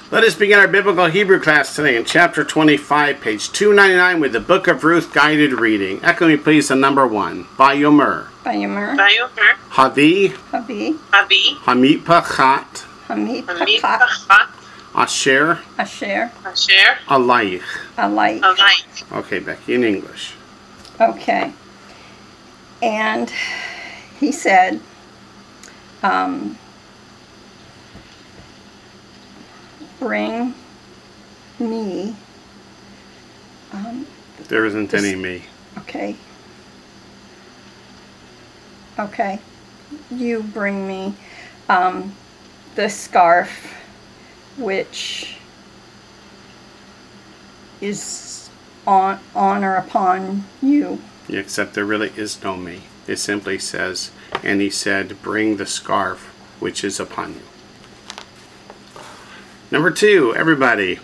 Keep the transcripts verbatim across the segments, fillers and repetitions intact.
Let us begin our Biblical Hebrew class today in chapter twenty-five, page two ninety-nine, with the Book of Ruth guided reading. Echo me please on number one. Vayomer. Vayomer. Vayomer. Havi. Havi. Havi. Hamipachat. Hamipachat. Asher. Asher. Asher. Alayich. Alayich. Alayich. Okay, Becky, in English. Okay. And he said, um, bring me. Um, there isn't this, any me. Okay. Okay. You bring me um, the scarf which is on, on or upon you. Yeah, except there really is no me. It simply says, and he said, bring the scarf which is upon you. Number two, everybody.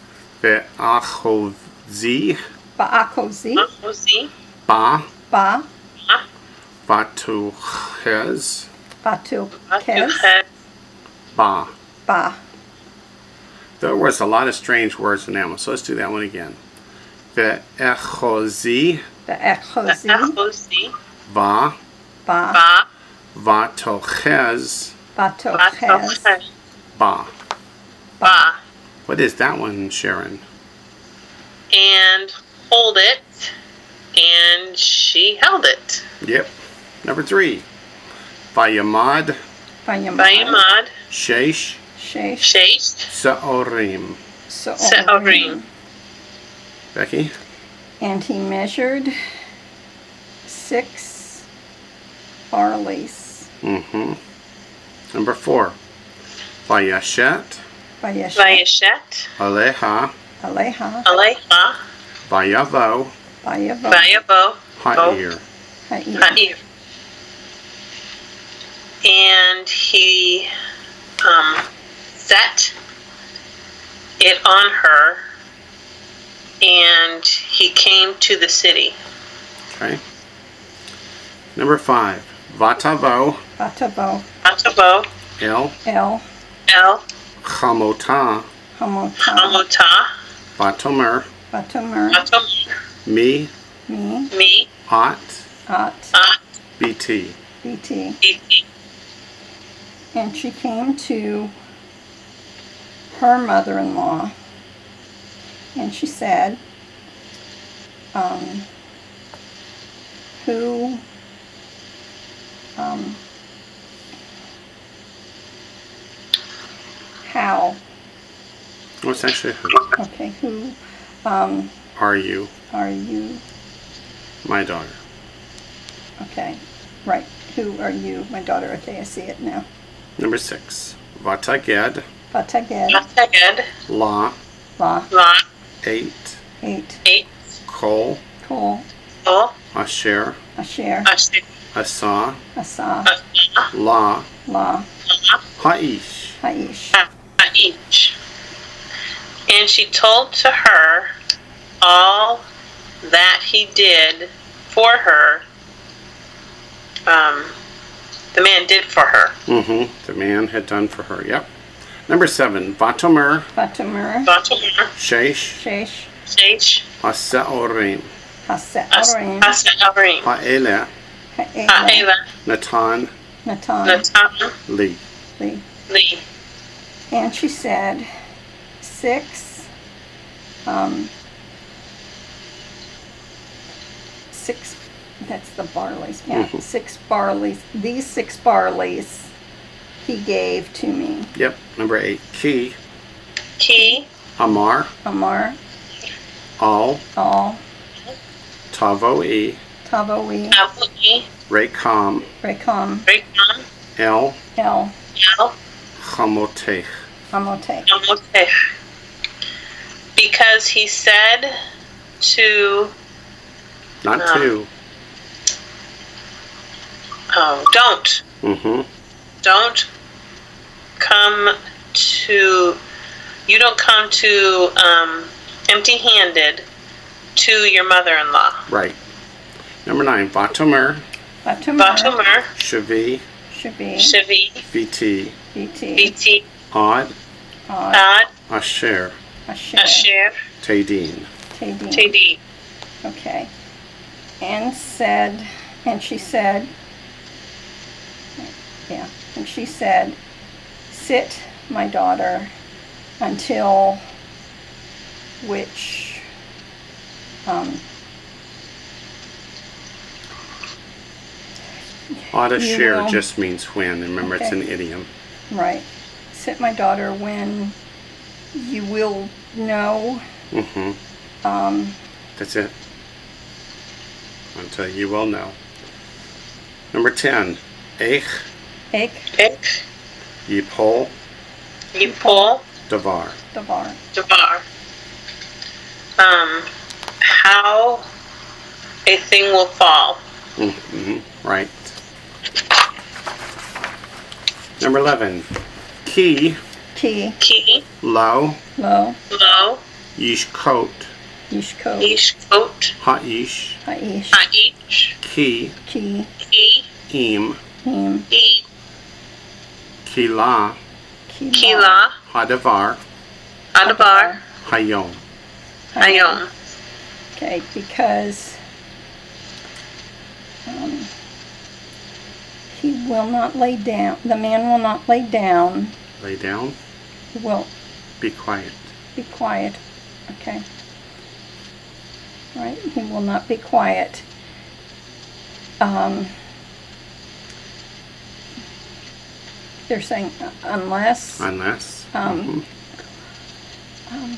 Ve'achozi. Ba'achozi. Ba'achozi. Ba. Ba. Vatuchez. Vatuchez. Ba. Ba. There was a lot of strange words in that one, so let's do that one again. Ve'echozi. Ve'echozi. Ve'echozi. Ba. Ba. Ba. Vatuchez. Vatuchez. Ba. Ba. What is that one, Sharon? And hold it, and she held it. Yep. Number three. Vayamad. Vayamad. Vayamad. Sheish. Sheish. Sheish. Se'orim. Se'orim. Becky? And he measured six barleys. Mm-hmm. Number four. Vayashet. Vayashet. Vayashet. Aleha. Aleha. Aleha. Vayavo. Vayavo. Vayavo. Ha'ir. Ha'ir. Ha'ir. And he um, set it on her, and he came to the city. Okay. Number five. Vatavo. Vatavo. Vatavo. El. El. El. Chamota. Hamota. Hamota. Vatomer. Vatomer. Vatomer. Me. Me. Me. At. At. At. Bt. Bt. Bt. And she came to her mother-in-law, and she said, um, who, um, how, Oh, it's actually who. okay, who, um, Are you are you, my daughter? okay, right, who are you, my daughter, okay, I see it now. Number six. Vataged. Vataged. Vataged. La. La. La. Eight. Eight. Eight. Kol. Kol. Kol. Asher. Asher. Asher. Asa. Asa. Asa. La. La. Haish. Haish. Haish. And she told to her all that he did for her. Um, the man did for her. Mm-hmm. The man had done for her. Yep. Number seven. Vatomer. Vatomer. Vatomer. Sheish. Sheish. Sheish. Hase'orim. Hase'orim. Hase'orim. Ha'ela. Ha'ela. Natan. Natan. Natan. Li. Li. Li. And she said, six, um, six, that's the barleys, yeah, mm-hmm. six barleys. These six barleys he gave to me. Yep. Number eight. Ki. Ki. Amar. Amar. Al. Al. Tavo'i. Tavo'i. Tavo'i. Rekam. Rekam. Rekam. El. El. El. Chamotech. Hamotech. Hamotech. Because he said to... Not um, to. Oh, don't. Mm-hmm. Don't come to... You don't come to um, empty-handed to your mother-in-law. Right. Number nine. Vatomer. Vatomer. Vatomer. Shavi. Shavi. Shavi. Vt. Vt. Vt. Odd. Odd. Odd. Asher. Asher. Asher. Tadin. Tadin. Tadin. Okay. And said, and she said, yeah, and she said, sit, my daughter, until which, um, Asher will- just means when. Remember, it's Okay. an idiom. right, sit, my daughter, when you will know, Mm-hmm. um, That's it. Until you will know. Number ten. Eich, ek, Ik. Yipol, Yipol. Davar. davar, Davar. Um, how a thing will fall. Mm-hmm. Right. Number eleven. Ki, ki, Ki. Lo, lo, Lo. Yishkot, yishko, Ishkot. Ha'ish, haish, Aish. Ki, ki, Ki. Im, him, E. Kila, kila, Kila. Hadavar, Adabar. Hayom. Hayom. Okay, because um, he will not lay down, the man will not lay down, Lay down, he will be quiet. be quiet, okay? Right, he will not be quiet. Um, they're saying uh, unless, Unless. Um, mhm. um,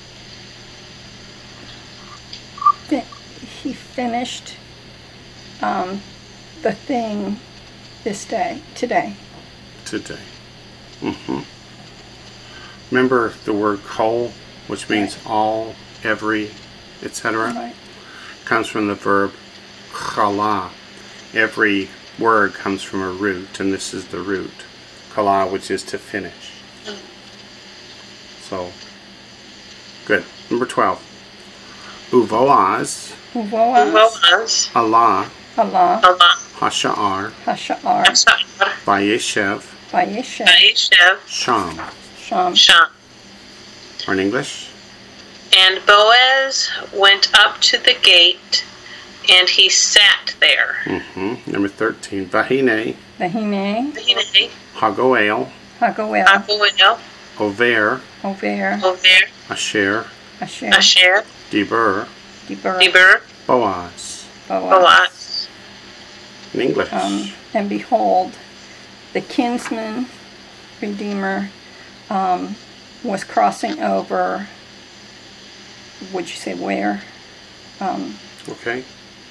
fi- he finished um, the thing this day, today. Today. hmm Remember the word kol, which means all, every, et cetera, Right. comes from the verb chala. Every word comes from a root, and this is the root. Kala, which is to finish. So, good. Number twelve. Uvoaz, Uvoaz, Boaz. Allah, Allah, Allah. Hasha'ar, Hasha'ar, Ashar. Vayeshev, Vayeshev, Aishev. Sham. Sham, Sham. Or in English, And Boaz went up to the gate, and he sat there. hmm Number thirteen. Vahine, Vahine, Hine. Hagoel, Hagoel, Abuel. Over, Over, Over. Asher, Asher, Asher. Deber, Deber, Deber. Boaz. Boaz. Boaz. In English, Um, and behold, the kinsman redeemer um, was crossing over. Would you say where? Um, okay.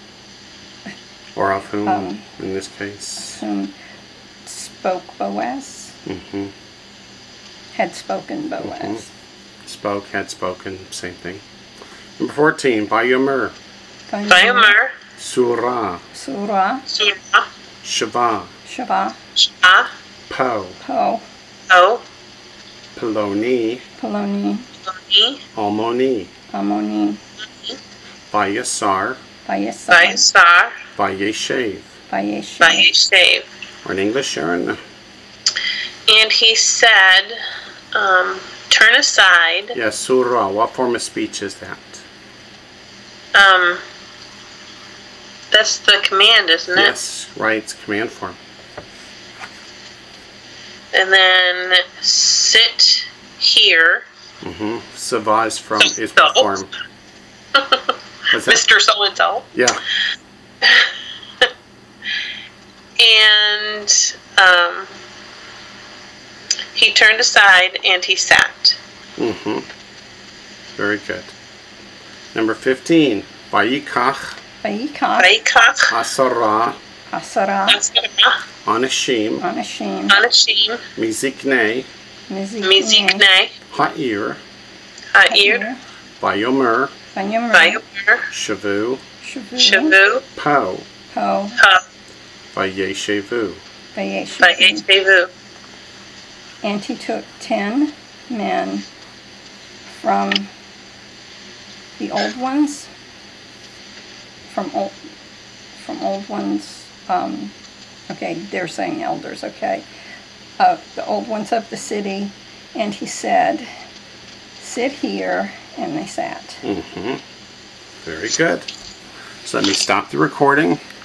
Or of whom, Um, in this case. whom spoke Boaz, hmm had spoken Boaz. Mhm. Spoke, had spoken, same thing. Number fourteen. Bayomer, Vayomer. Surah, Surah, Surah. Shava, Shavah, Shah. Po, Po, O. Peloni, Poloni, Loni. Almoni, Ammoni, Vayasar, Vayesar, Vayasar. Vayeshev. Vayeshev, Vayeshev. Or in English, Sharon. And he said, um, turn aside. Yes, Surah. What form of speech is that? Um, that's the command, isn't it? Yes, right. It's command form. And then sit here. Mm-hmm. Sava is from is So. what form? What's that? Mister So-and-so. Yeah. And um, he turned aside and he sat. Mm-hmm. Very good. Number fifteen. Vayikach, Vayikach, Vaikach. Asara, Hasara, Asara. Anashim, Anashim, Anashim. Mizikne, Mizikne, Mizikne. Ha'ir, Ha'ir. Vayomer, Vayomer, Vayomer. Shavu, Shavu, Shavu. Po, Po, Ha. Vayeshevu. Vayeshev. Vayeshevu. And he took ten men from the old ones, from old, from old ones, um, okay, they're saying elders, okay, uh, the old ones of the city, and he said, sit here, and they sat. Mm-hmm. Very good. So let me stop the recording.